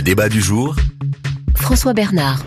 débat du jour. François Bernard.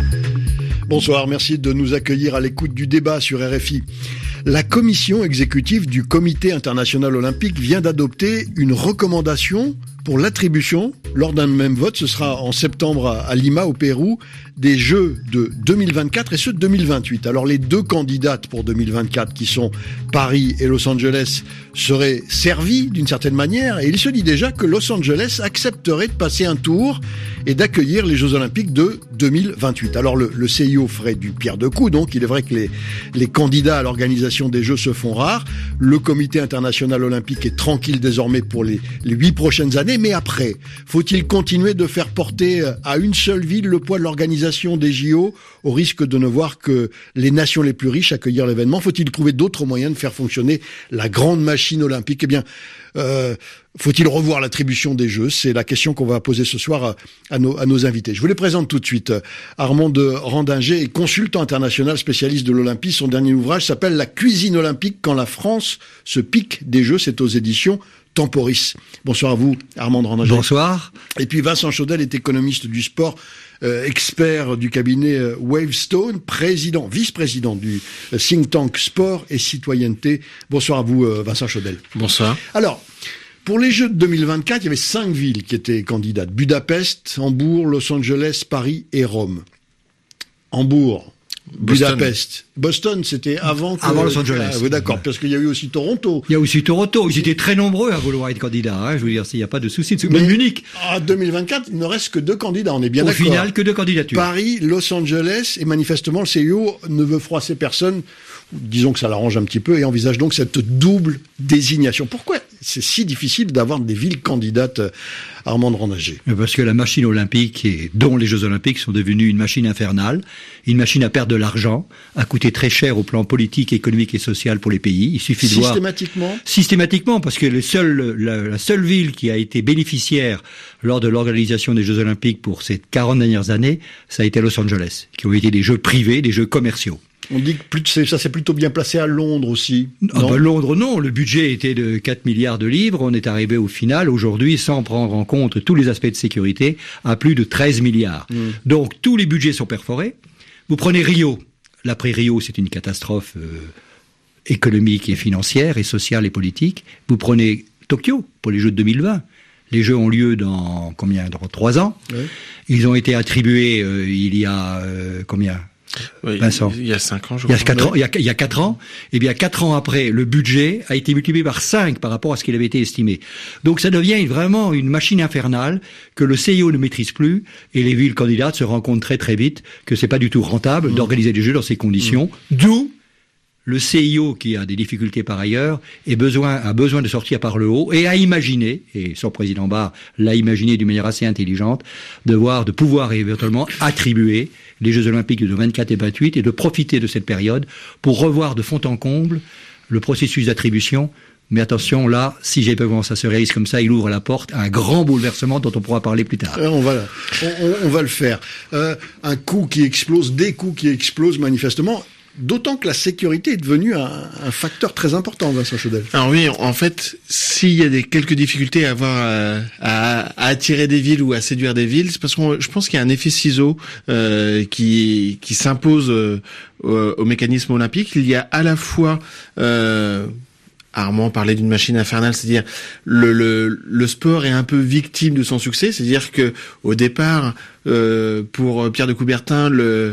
Bonsoir, merci de nous accueillir à l'écoute du débat sur RFI. La commission exécutive du Comité international olympique vient d'adopter une recommandation pour l'attribution, lors d'un même vote, ce sera en septembre à Lima au Pérou, des Jeux de 2024 et ceux de 2028. Alors les deux candidates pour 2024 qui sont Paris et Los Angeles seraient servies d'une certaine manière et il se dit déjà que Los Angeles accepterait de passer un tour et d'accueillir les Jeux Olympiques de 2028. Alors le CIO ferait du pierre deux coups, donc il est vrai que les candidats à l'organisation des Jeux se font rares. Le Comité international olympique est tranquille désormais pour les 8 prochaines années, mais après, faut-il continuer de faire porter à une seule ville le poids de l'organisation des JO au risque de ne voir que les nations les plus riches accueillir l'événement? Faut-il trouver d'autres moyens de faire fonctionner la grande machine olympique? Eh bien, faut-il revoir l'attribution des Jeux? C'est la question qu'on va poser ce soir à nos invités. Je vous les présente tout de suite. Armand de Randinger est consultant international spécialiste de l'Olympie. Son dernier ouvrage s'appelle « La cuisine olympique quand la France se pique des Jeux ». C'est aux éditions Temporis. Bonsoir à vous, Armand de Randinger. Bonsoir. Et puis Vincent Chaudel est économiste du sport, expert du cabinet Wavestone, vice-président du think tank Sport et Citoyenneté. Bonsoir à vous, Vincent Chaudel. Bonsoir. Alors, pour les Jeux de 2024, il y avait 5 villes qui étaient candidates. Budapest, Hambourg, Los Angeles, Paris et Rome. Hambourg, Budapest. Boston, c'était avant Los Angeles. Ah, oui, d'accord, parce qu'il y a eu aussi Toronto. Il y a aussi Toronto. Ils étaient très nombreux à vouloir être candidats. Je veux dire, il n'y a pas de souci. Même Munich. En 2024, il ne reste que 2 candidats. On est bien d'accord. Au final, que 2 candidatures. Paris, Los Angeles, et manifestement, le CIO ne veut froisser personne. Disons que ça l'arrange un petit peu et envisage donc cette double désignation. Pourquoi c'est si difficile d'avoir des villes candidates, Armand de Randinger? Parce que la machine olympique, dont les Jeux olympiques, sont devenus une machine infernale, une machine à perdre de l'argent, à coûter très cher au plan politique, économique et social pour les pays. Il suffit de voir... Systématiquement, parce que la seule ville qui a été bénéficiaire lors de l'organisation des Jeux olympiques pour ces 40 dernières années, ça a été Los Angeles, qui ont été des jeux privés, des jeux commerciaux. On dit que ça s'est plutôt bien placé à Londres aussi. Londres, non. Le budget était de 4 milliards de livres. On est arrivé au final, aujourd'hui, sans prendre en compte tous les aspects de sécurité, à plus de 13 milliards. Donc, tous les budgets sont perforés. Vous prenez Rio. L'après-Rio, c'est une catastrophe économique et financière et sociale et politique. Vous prenez Tokyo pour les Jeux de 2020. Les Jeux ont lieu dans 3 ans. Oui. Ils ont été attribués il y a Oui, Vincent. Il y a 5 ans, je crois. Il y a 4 ans. Eh bien, 4 ans après, le budget a été multiplié par 5 par rapport à ce qu'il avait été estimé. Donc, ça devient vraiment une machine infernale que le CIO ne maîtrise plus et les villes candidates se rendent compte très très vite que c'est pas du tout rentable d'organiser des Jeux dans ces conditions. D'où le CIO, qui a des difficultés par ailleurs, a besoin de sortir par le haut et a imaginé, et son président Barre l'a imaginé d'une manière assez intelligente, de pouvoir éventuellement attribuer les Jeux Olympiques de 24 et 28 et de profiter de cette période pour revoir de fond en comble le processus d'attribution. Mais attention, là, si ça se réalise comme ça, il ouvre la porte à un grand bouleversement dont on pourra parler plus tard. On va le faire. Un coût qui explose, des coûts qui explosent manifestement. D'autant que la sécurité est devenue un facteur très important, Vincent Chaudel. Alors oui, en fait, s'il y a quelques difficultés à attirer des villes ou à séduire des villes, c'est parce que je pense qu'il y a un effet ciseau qui s'impose au mécanisme olympique. Il y a à la fois Armand parlait d'une machine infernale, c'est-à-dire le sport est un peu victime de son succès, c'est-à-dire que au départ, pour Pierre de Coubertin,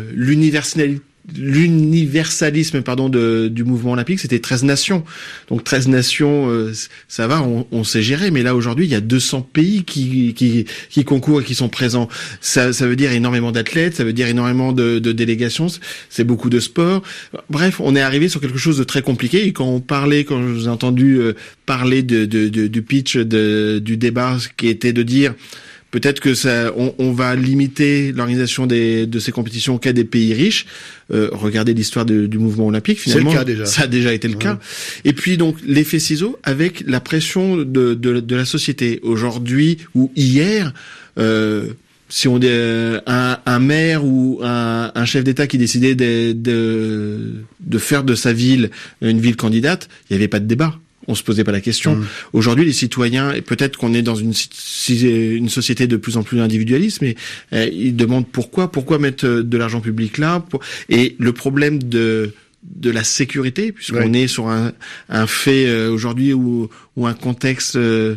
l'universalisme du mouvement olympique, c'était 13 nations. Donc 13 nations, ça va, on sait gérer. Mais là, aujourd'hui, il y a 200 pays qui concourent et qui sont présents. Ça veut dire énormément d'athlètes, ça veut dire énormément de délégations, c'est beaucoup de sport. Bref, on est arrivé sur quelque chose de très compliqué. Et quand je vous ai entendu parler du pitch du débat, qui était de dire... Peut-être que on va limiter l'organisation de ces compétitions qu'à des pays riches. Regardez l'histoire du mouvement olympique. Finalement, c'est le cas déjà. Ça a déjà été le cas. Et puis donc l'effet ciseau avec la pression de la société. Aujourd'hui ou hier, si on un maire ou un chef d'État qui décidait de faire de sa ville une ville candidate, il n'y avait pas de débat. on se posait pas la question. Aujourd'hui, les citoyens, et peut-être qu'on est dans une société de plus en plus individualiste, mais ils demandent pourquoi mettre de l'argent public là, et le problème de la sécurité, puisqu'on est sur un fait aujourd'hui où un contexte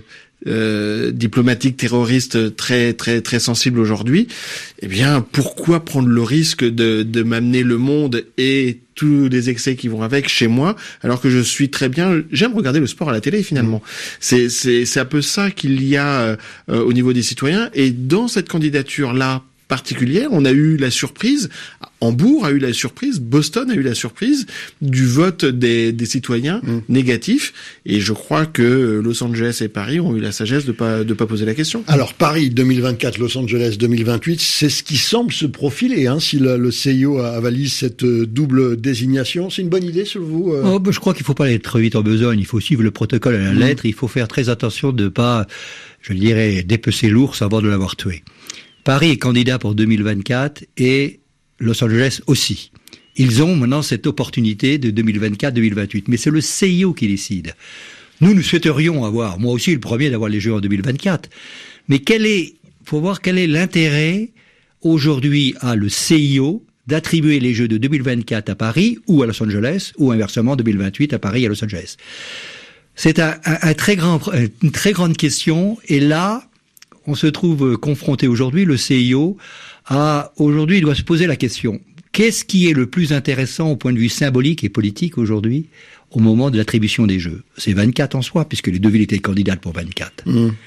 diplomatique terroriste très très très sensible aujourd'hui. Eh bien, pourquoi prendre le risque de m'amener le monde et tous les excès qui vont avec chez moi, alors que je suis très bien, j'aime regarder le sport à la télé finalement. C'est un peu ça qu'il y a au niveau des citoyens, et dans cette candidature là particulière, on a eu la surprise, Hambourg a eu la surprise, Boston a eu la surprise du vote des citoyens négatifs, et je crois que Los Angeles et Paris ont eu la sagesse de pas poser la question. Alors Paris 2024, Los Angeles 2028, c'est ce qui semble se profiler, si le CIO avalise cette double désignation. C'est une bonne idée selon vous Je crois qu'il faut pas aller trop vite en besogne, il faut suivre le protocole à la lettre, il faut faire très attention de pas, je dirais, dépecer l'ours avant de l'avoir tué. Paris est candidat pour 2024 et Los Angeles aussi. Ils ont maintenant cette opportunité de 2024-2028. Mais c'est le CIO qui décide. Nous souhaiterions avoir, moi aussi le premier, d'avoir les Jeux en 2024. Mais faut voir quel est l'intérêt aujourd'hui à le CIO d'attribuer les Jeux de 2024 à Paris ou à Los Angeles, ou inversement 2028 à Paris et à Los Angeles. C'est une très grande question, et là, on se trouve confronté aujourd'hui, le CIO aujourd'hui doit se poser la question. Qu'est-ce qui est le plus intéressant au point de vue symbolique et politique aujourd'hui au moment de l'attribution des Jeux? C'est 24 en soi, puisque les deux villes étaient candidates pour 24.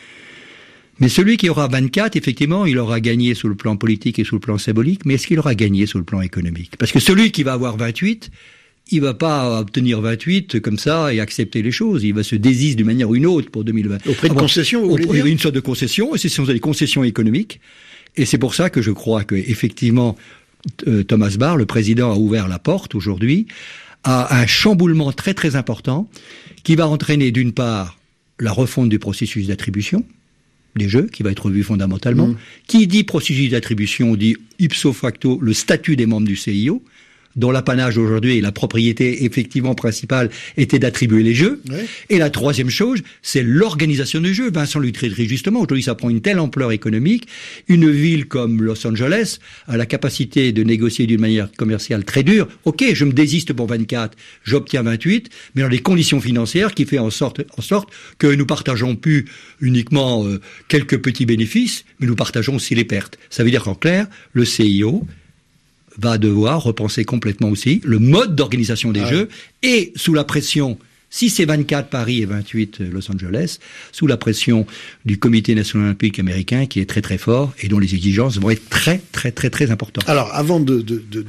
Mais celui qui aura 24, effectivement, il aura gagné sur le plan politique et sur le plan symbolique, mais est-ce qu'il aura gagné sur le plan économique? Parce que celui qui va avoir 28, il va pas obtenir 28 comme ça et accepter les choses. Il va se désister d'une manière ou une autre pour 2020. Auprès de concessions, vous voulez dire ? Une sorte de concession, et ce sont des concessions économiques. Et c'est pour ça que je crois que, effectivement, Thomas Barr, le président, a ouvert la porte aujourd'hui à un chamboulement très très important qui va entraîner d'une part la refonte du processus d'attribution des Jeux, qui va être revu fondamentalement. Qui dit processus d'attribution dit ipso facto le statut des membres du CIO, dont l'apanage aujourd'hui et la propriété effectivement principale était d'attribuer les Jeux. Ouais. Et la troisième chose, c'est l'organisation des Jeux. Vincent le très justement, aujourd'hui ça prend une telle ampleur économique. Une ville comme Los Angeles a la capacité de négocier d'une manière commerciale très dure. Ok, je me désiste pour 24, j'obtiens 28, mais dans des conditions financières qui fait en sorte que nous partageons plus uniquement quelques petits bénéfices, mais nous partageons aussi les pertes. Ça veut dire qu'en clair, le CIO va devoir repenser complètement aussi le mode d'organisation des Jeux, et sous la pression, si c'est 24 Paris et 28 Los Angeles, sous la pression du Comité national olympique américain qui est très très fort et dont les exigences vont être très très très très importantes. Alors avant de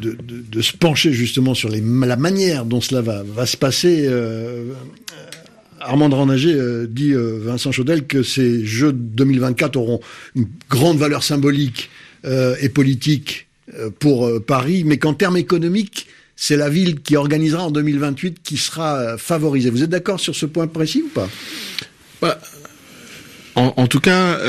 se pencher justement sur la manière dont cela va se passer, Armand Rannager dit Vincent Chaudel que ces Jeux 2024 auront une grande valeur symbolique et politique pour Paris, mais qu'en termes économiques, c'est la ville qui organisera en 2028 qui sera favorisée. Vous êtes d'accord sur ce point précis ou pas ? En tout cas,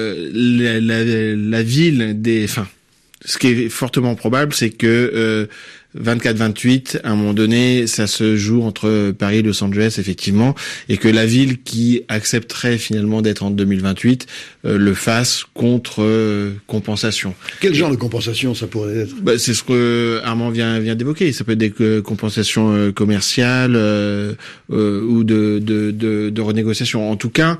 la ville ce qui est fortement probable, c'est que 24-28, à un moment donné, ça se joue entre Paris et Los Angeles, effectivement, et que la ville qui accepterait finalement d'être en 2028 le fasse contre compensation. Quel genre de compensation ça pourrait être ? C'est ce que Armand vient d'évoquer. Ça peut être des compensations commerciales ou de renégociation. En tout cas,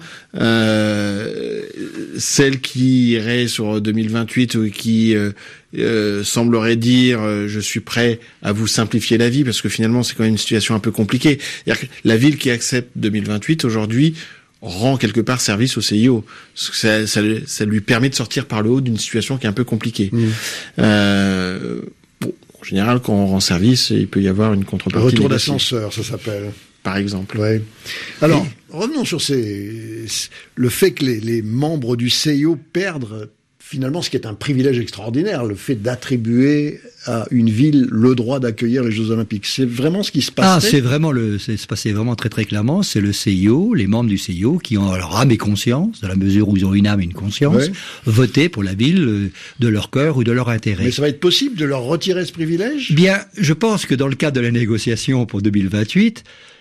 celle qui irait sur 2028 ou qui semblerait dire je suis prêt à vous simplifier la vie, parce que finalement c'est quand même une situation un peu compliquée. C'est-à-dire que la ville qui accepte 2028 aujourd'hui rend quelque part service au CIO. Ça lui permet de sortir par le haut d'une situation qui est un peu compliquée. En général, quand on rend service, il peut y avoir une contrepartie. Retour d'ascenseur, ça s'appelle. Par exemple. Ouais. Alors, revenons sur le fait que les membres du CIO perdent finalement ce qui est un privilège extraordinaire, le fait d'attribuer à une ville le droit d'accueillir les Jeux Olympiques. C'est vraiment ce qui se passe. C'est se passait vraiment très très clairement. C'est le CIO, les membres du CIO qui ont leur âme et conscience, dans la mesure où ils ont une âme et une conscience, voté pour la ville de leur cœur ou de leur intérêt. Mais ça va être possible de leur retirer ce privilège ? Bien, je pense que dans le cadre de la négociation pour 2028,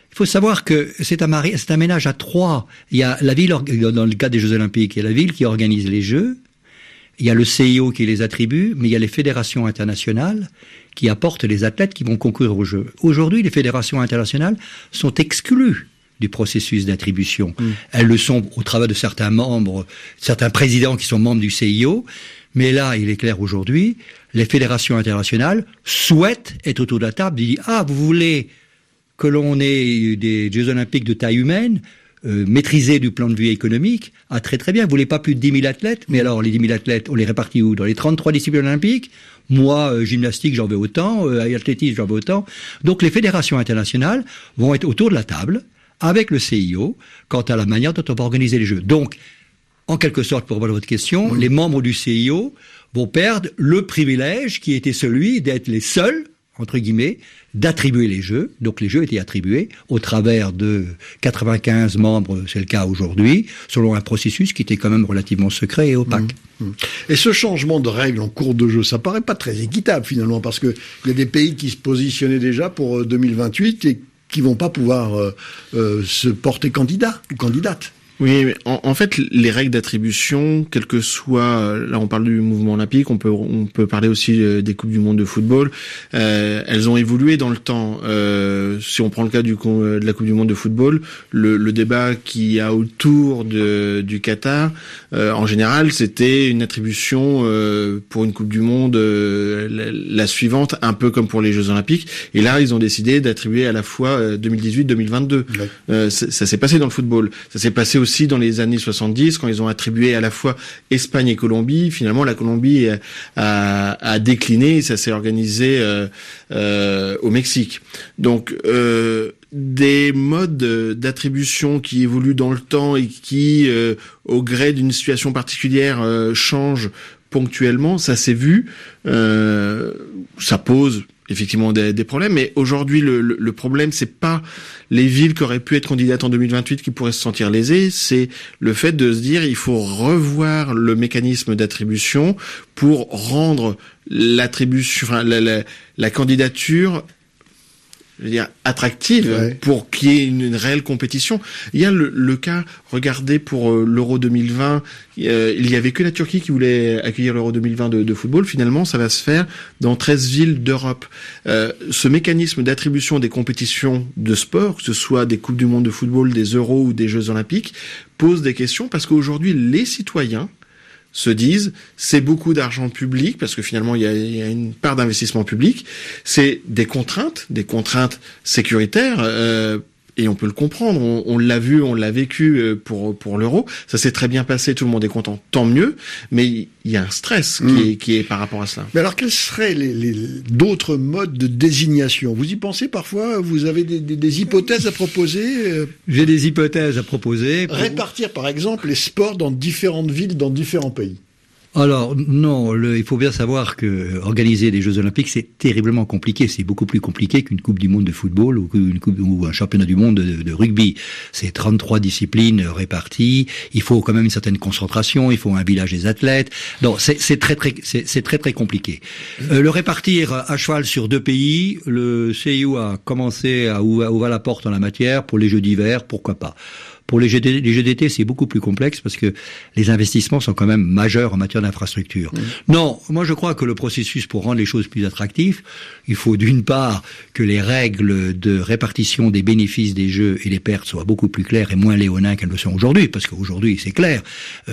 Il faut savoir que c'est un ménage à trois. Il y a la ville, dans le cas des Jeux Olympiques, il y a la ville qui organise les Jeux, il y a le CIO qui les attribue, mais il y a les fédérations internationales qui apportent les athlètes qui vont concourir aux Jeux. Aujourd'hui, les fédérations internationales sont exclues du processus d'attribution. Elles le sont au travers de certains membres, certains présidents qui sont membres du CIO, mais là, il est clair aujourd'hui, les fédérations internationales souhaitent être autour de la table et dire « Ah, vous voulez que l'on ait des Jeux Olympiques de taille humaine, maîtrisés du plan de vue économique, ah très très bien, vous voulez pas plus de 10 000 athlètes, mais alors les 10 000 athlètes, on les répartit où? Dans les 33 disciplines olympiques? Moi, gymnastique, j'en veux autant, athlétisme, j'en veux autant. » Donc les fédérations internationales vont être autour de la table avec le CIO quant à la manière dont on va organiser les Jeux. Donc, en quelque sorte, pour répondre à votre question, les membres du CIO vont perdre le privilège qui était celui d'être les seuls, entre guillemets, d'attribuer les Jeux. Donc les Jeux étaient attribués au travers de 95 membres, c'est le cas aujourd'hui, selon un processus qui était quand même relativement secret et opaque. Et ce changement de règles en cours de jeu, ça paraît pas très équitable finalement, parce que il y a des pays qui se positionnaient déjà pour 2028 et qui vont pas pouvoir se porter candidat ou candidate. Oui, mais en fait, les règles d'attribution, quel que soit, là on parle du mouvement olympique, on peut parler aussi des coupes du monde de football. Elles ont évolué dans le temps. Si on prend le cas de la coupe du monde de football, le débat qu'il y a autour du Qatar, en général, c'était une attribution pour une coupe du monde la suivante, un peu comme pour les Jeux olympiques. Et là, ils ont décidé d'attribuer à la fois 2018-2022. Ouais. Ça s'est passé dans le football. Ça s'est passé aussi dans les années 70, quand ils ont attribué à la fois Espagne et Colombie. Finalement, la Colombie a décliné et ça s'est organisé au Mexique. Donc, des modes d'attribution qui évoluent dans le temps et qui, au gré d'une situation particulière, changent ponctuellement, ça s'est vu. Ça pose effectivement des problèmes, mais aujourd'hui le problème c'est pas les villes qui auraient pu être candidates en 2028 qui pourraient se sentir lésées, c'est le fait de se dire il faut revoir le mécanisme d'attribution pour rendre l'attribution, enfin la candidature, je veux dire, attractive, ouais, pour qu'il y ait une réelle compétition. Il y a le cas, regardez pour l'Euro 2020, il y avait que la Turquie qui voulait accueillir l'Euro 2020 de football. Finalement, ça va se faire dans 13 villes d'Europe. Ce mécanisme d'attribution des compétitions de sport, que ce soit des Coupes du Monde de football, des Euros ou des Jeux Olympiques, pose des questions parce qu'aujourd'hui, les citoyens se disent, c'est beaucoup d'argent public, parce que finalement il y a une part d'investissement public, c'est des contraintes sécuritaires, et on peut le comprendre, on l'a vu, on l'a vécu pour l'Euro, ça s'est très bien passé, tout le monde est content, tant mieux, mais il y a un stress qui est par rapport à cela. Mais alors quels seraient d'autres modes de désignation? Vous y pensez parfois? Vous avez des hypothèses à proposer? J'ai des hypothèses à proposer. Répartir par exemple les sports dans différentes villes, dans différents pays. Alors non, il faut bien savoir que organiser des Jeux Olympiques c'est terriblement compliqué. C'est beaucoup plus compliqué qu'une Coupe du Monde de football ou un championnat du monde de rugby. C'est 33 disciplines réparties. Il faut quand même une certaine concentration. Il faut un village des athlètes. Donc c'est très compliqué. Le répartir à cheval sur 2 pays, le CIO a commencé à ouvrir la porte en la matière. Pour les Jeux d'hiver, pourquoi pas? Pour les Jeux d'été, c'est beaucoup plus complexe parce que les investissements sont quand même majeurs en matière d'infrastructure. Non, moi je crois que le processus pour rendre les choses plus attractives, il faut d'une part que les règles de répartition des bénéfices des Jeux et des pertes soient beaucoup plus claires et moins léonins qu'elles le sont aujourd'hui, parce qu'aujourd'hui c'est clair,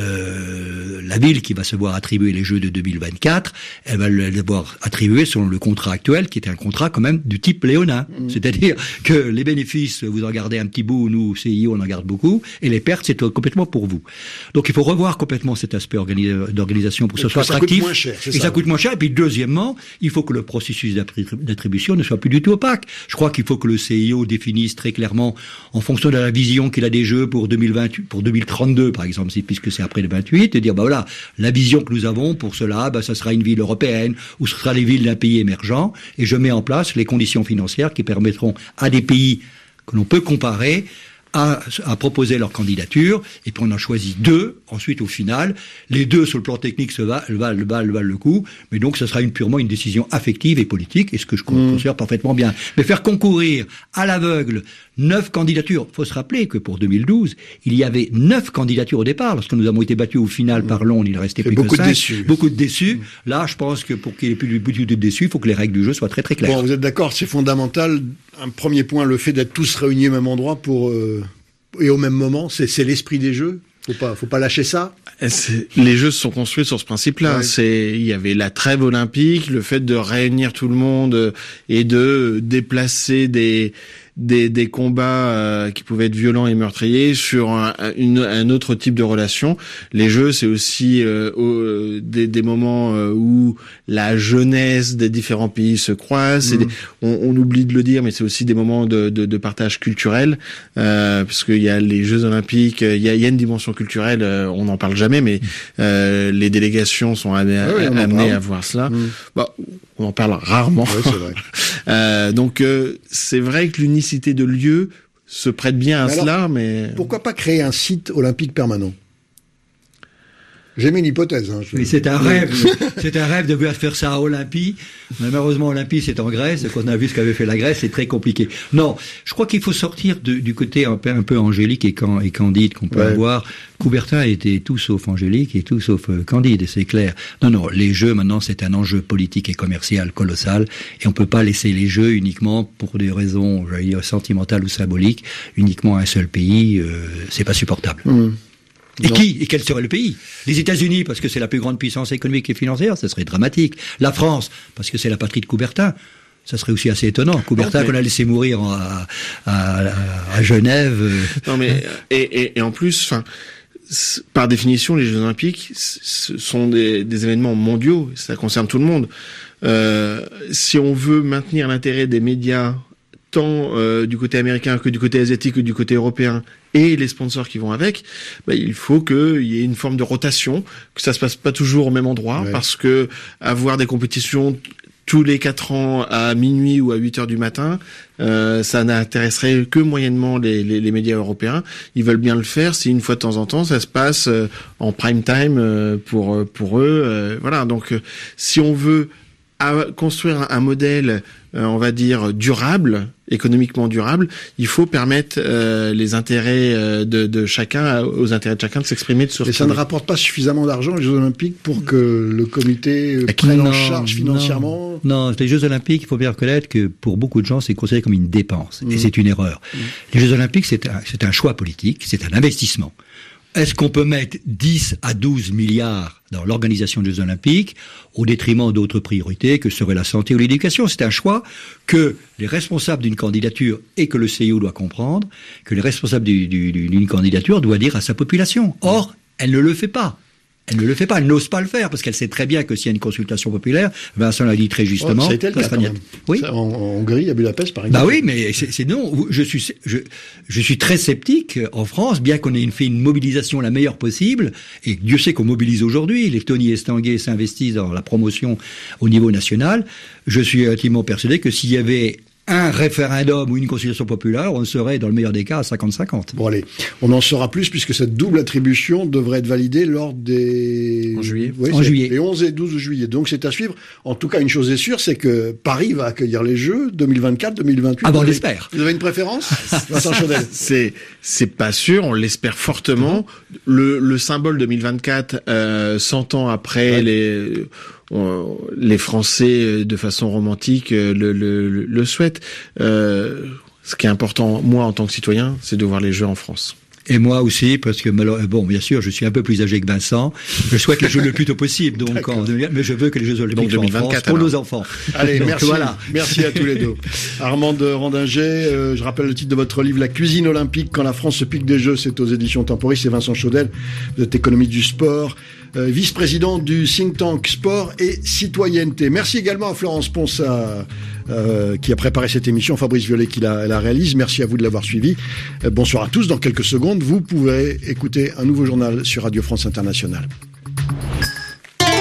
la ville qui va se voir attribuer les Jeux de 2024, elle va les voir attribuer selon le contrat actuel qui était un contrat quand même du type léonin. C'est-à-dire que les bénéfices, vous en gardez un petit bout, nous, CIO, on en garde beaucoup, et les pertes, c'est complètement pour vous. Donc il faut revoir complètement cet aspect d'organisation pour que ce soit attractif. Ça coûte moins cher. Et puis deuxièmement, il faut que le processus d'attribution ne soit plus du tout opaque. Je crois qu'il faut que le CIO définisse très clairement, en fonction de la vision qu'il a des Jeux pour 2028, pour 2032 par exemple, puisque c'est après le 28, et dire voilà, la vision que nous avons pour cela, ça sera une ville européenne ou ce sera les villes d'un pays émergent, et je mets en place les conditions financières qui permettront à des pays que l'on peut comparer à proposer leur candidature, et puis on en choisit 2, ensuite au final, les 2 sur le plan technique valent le coup, mais donc ça sera purement une décision affective et politique, et ce que je considère parfaitement bien. Mais faire concourir à l'aveugle 9 candidatures. Il faut se rappeler que pour 2012, il y avait 9 candidatures au départ. Lorsque nous avons été battus au final par Londres, il restait plus que 5. Beaucoup de déçus. Là, je pense que pour qu'il y ait plus de déçus, il faut que les règles du jeu soient très très claires. Bon, vous êtes d'accord, c'est fondamental. Un premier point, le fait d'être tous réunis au même endroit et au même moment, c'est l'esprit des jeux. Faut pas lâcher ça. Les Jeux se sont construits sur ce principe-là. Ouais. Il y avait la trêve olympique, le fait de réunir tout le monde et de déplacer des combats qui pouvaient être violents et meurtriers sur un autre type de relation. Les Jeux, c'est aussi des moments où la jeunesse des différents pays se croise. On oublie de le dire, mais c'est aussi des moments de partage culturel, parce qu'il y a les Jeux olympiques, il y a une dimension culturelle, on n'en parle jamais, mais les délégations sont amenées à voir cela. On en parle rarement. Ouais, c'est vrai. Donc c'est vrai que l'unicité de lieu se prête bien à cela, mais pourquoi pas créer un site olympique permanent? J'ai mis une hypothèse. Oui, c'est un rêve. C'est un rêve de vouloir faire ça à Olympie. Malheureusement, Olympie, c'est en Grèce. Quand on a vu ce qu'avait fait la Grèce, c'est très compliqué. Non, je crois qu'il faut sortir du côté un peu angélique et candide qu'on peut avoir. Coubertin était tout sauf angélique et tout sauf candide, c'est clair. Non, les Jeux, maintenant, c'est un enjeu politique et commercial colossal. Et on peut pas laisser les Jeux uniquement pour des raisons, j'allais dire, sentimentales ou symboliques, uniquement à un seul pays. C'est pas supportable. Et quel serait le pays? Les États-Unis, parce que c'est la plus grande puissance économique et financière, ça serait dramatique. La France, parce que c'est la patrie de Coubertin. Ça serait aussi assez étonnant. Coubertin qu'on a laissé mourir à Genève. Non mais et en plus, par définition, les Jeux Olympiques sont des événements mondiaux. Ça concerne tout le monde. Si on veut maintenir l'intérêt des médias, tant du côté américain que du côté asiatique que du côté européen, et les sponsors qui vont avec, il faut qu'il y ait une forme de rotation, que ça se passe pas toujours au même endroit, parce que avoir des compétitions tous les 4 ans à minuit ou à 8 heures du matin, ça n'intéresserait que moyennement les médias européens. Ils veulent bien le faire si une fois de temps en temps ça se passe en prime time pour eux. Voilà. Donc si on veut construire un modèle, on va dire durable, économiquement durable, il faut permettre les intérêts de chacun, aux intérêts de chacun de s'exprimer, de se retrouver. Et ça ne rapporte pas suffisamment d'argent les Jeux Olympiques pour que le comité prenne en charge financièrement. Non, les Jeux Olympiques, il faut bien reconnaître que pour beaucoup de gens, c'est considéré comme une dépense, et c'est une erreur. Les Jeux Olympiques, c'est un choix politique, c'est un investissement. Est-ce qu'on peut mettre 10 à 12 milliards dans l'organisation des Jeux Olympiques au détriment d'autres priorités que serait la santé ou l'éducation? C'est un choix que les responsables d'une candidature et que le CIO doit comprendre, que les responsables d'une candidature doivent dire à sa population. Or, elle ne le fait pas. Elle ne le fait pas, elle n'ose pas le faire, parce qu'elle sait très bien que s'il y a une consultation populaire, Vincent l'a dit très justement. Ça a été le cas, oui. En Hongrie, à Budapest, par exemple. Bah oui, mais c'est non. Je suis très sceptique en France, bien qu'on ait fait une mobilisation la meilleure possible, et Dieu sait qu'on mobilise aujourd'hui. Les Tony Estanguet s'investissent dans la promotion au niveau national. Je suis intimement persuadé que s'il y avait un référendum ou une consultation populaire, on serait dans le meilleur des cas à 50-50. Bon allez, on en saura plus puisque cette double attribution devrait être validée lors des... En juillet. Oui, en juillet. Les 11 et 12 juillet. Donc c'est à suivre. En tout cas, une chose est sûre, c'est que Paris va accueillir les Jeux 2024-2028. Ah bon, on l'espère. Vous avez une préférence, Vincent Chaudel? C'est pas sûr, on l'espère fortement. Le symbole 2024, 100 ans après les Français, de façon romantique, le souhaitent. Ce qui est important, moi, en tant que citoyen, c'est de voir les Jeux en France. Et moi aussi, parce que, bon, bien sûr, je suis un peu plus âgé que Vincent. Je souhaite les Jeux le plus tôt possible, donc, mais je veux que les Jeux Olympiques soient en France pour nos enfants. Allez, donc, merci. Voilà. Merci à tous les deux. Armande Randinger, je rappelle le titre de votre livre, La cuisine olympique, quand la France se pique des Jeux, c'est aux éditions Temporis. C'est Vincent Chaudel, vous êtes économiste du sport, vice-président du think tank Sport et Citoyenneté. Merci également à Florence Ponsat, qui a préparé cette émission, Fabrice Violet qui la réalise. Merci à vous de l'avoir suivi. Bonsoir à tous. Dans quelques secondes, vous pouvez écouter un nouveau journal sur Radio France Internationale.